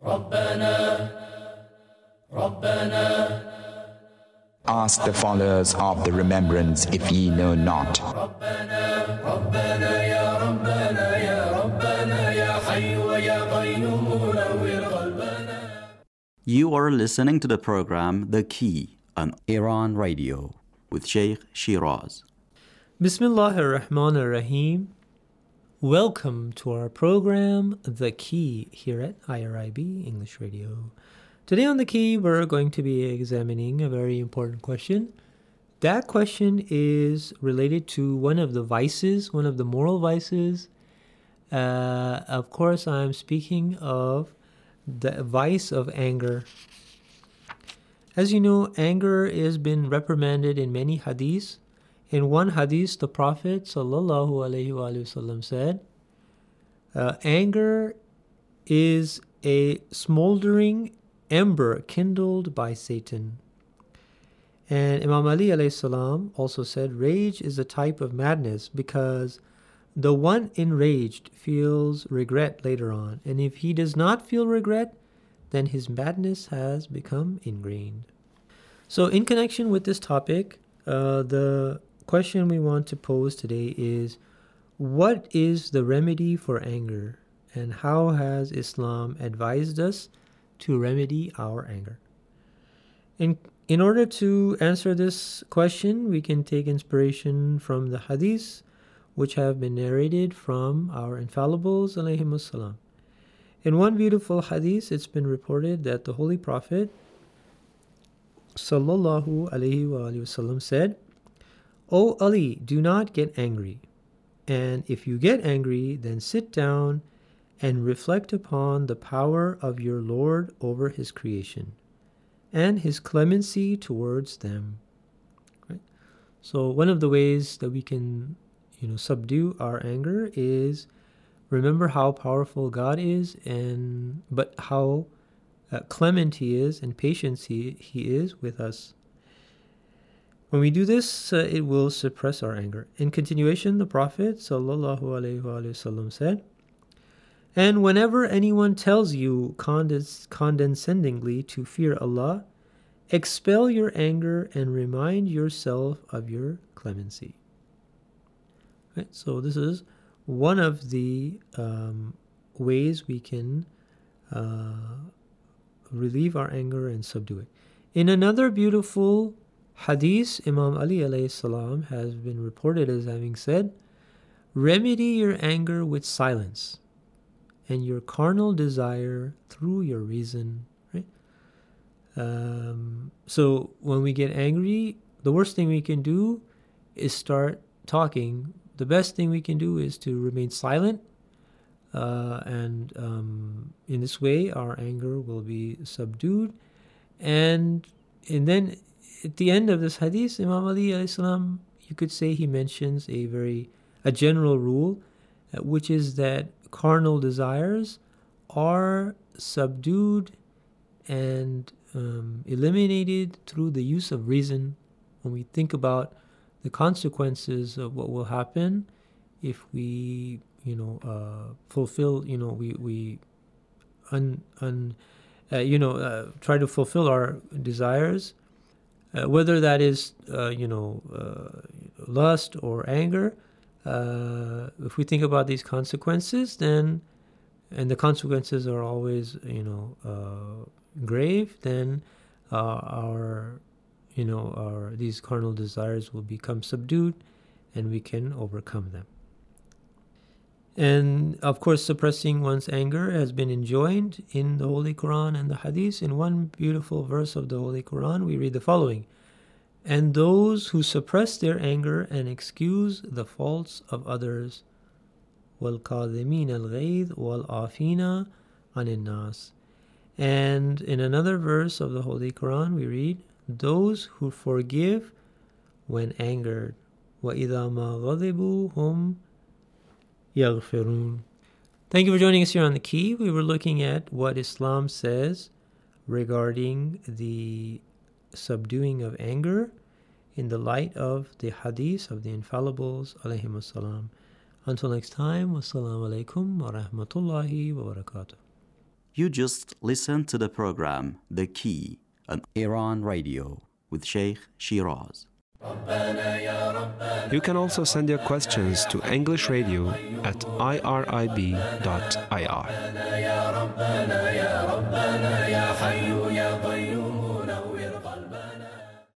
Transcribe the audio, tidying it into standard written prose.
Ask the followers of the remembrance if ye know not. You are listening to the program The Key on Iran Radio with Sheikh Shiraz. Bismillahir Rahmanir Rahim. Welcome to our program The Key here at IRIB English Radio. Today on The Key, we're going to be examining a very important question. That question is related to one of the vices, one of the moral vices. Of course, I'm speaking of the vice of anger. As you know, anger has been reprimanded in many hadiths. In one hadith, the Prophet ﷺ said, anger is a smoldering ember kindled by Satan. And Imam Ali alayhi also said, rage is a type of madness because the one enraged feels regret later on. And if he does not feel regret, then his madness has become ingrained. So in connection with this topic, the question we want to pose today is, what is the remedy for anger? And how has Islam advised us to remedy our anger? In order to answer this question, we can take inspiration from the hadiths which have been narrated from our infallibles alayhimus salam. In one beautiful hadith, it's been reported that the Holy Prophet sallallahu alayhi wasallam said, O Ali, do not get angry. And if you get angry, then sit down and reflect upon the power of your Lord over his creation and his clemency towards them. Right? So one of the ways that we can, subdue our anger is remember how powerful God is, but how clement he is and patient he is with us. When we do this, it will suppress our anger. In continuation, the Prophet ﷺ said, and whenever anyone tells you condescendingly to fear Allah, expel your anger and remind yourself of your clemency. Right? So this is one of the ways we can relieve our anger and subdue it. In another beautiful hadith, Imam Ali alayhi salam has been reported as having said, remedy your anger with silence and your carnal desire through your reason. Right? So when we get angry, the worst thing we can do is start talking. The best thing we can do is to remain silent, and in this way our anger will be subdued. And then at the end of this hadith, Imam Ali alayhi salam, you could say he mentions a general rule, which is that carnal desires are subdued and eliminated through the use of reason. When we think about the consequences of what will happen if we, fulfill, we try to fulfill our desires, whether that is, lust or anger. If we think about these consequences, and the consequences are always, grave, then these carnal desires will become subdued, and we can overcome them. And of course, suppressing one's anger has been enjoined in the Holy Quran and the Hadith. In one beautiful verse of the Holy Quran, we read the following: and those who suppress their anger and excuse the faults of others, وَالْقَاذِمِينَ الْغَيْظَ وَالْعَافِينَ عَنِ النَّاسِ. And in another verse of the Holy Quran, we read, those who forgive when angered, وَإِذَا مَا غَضِبُوا هُمْ يَغْفِرُونَ. Thank you for joining us here on The Key. We were looking at what Islam says regarding the subduing of anger in the light of the hadith of the infallibles alayhimus salam. Until next time, wassalamu alaikum wa rahmatullahi wa barakatuh. You just listened to the program The Key on Iran Radio with Sheikh Shiraz. You can also send your questions to English Radio at irib.ir.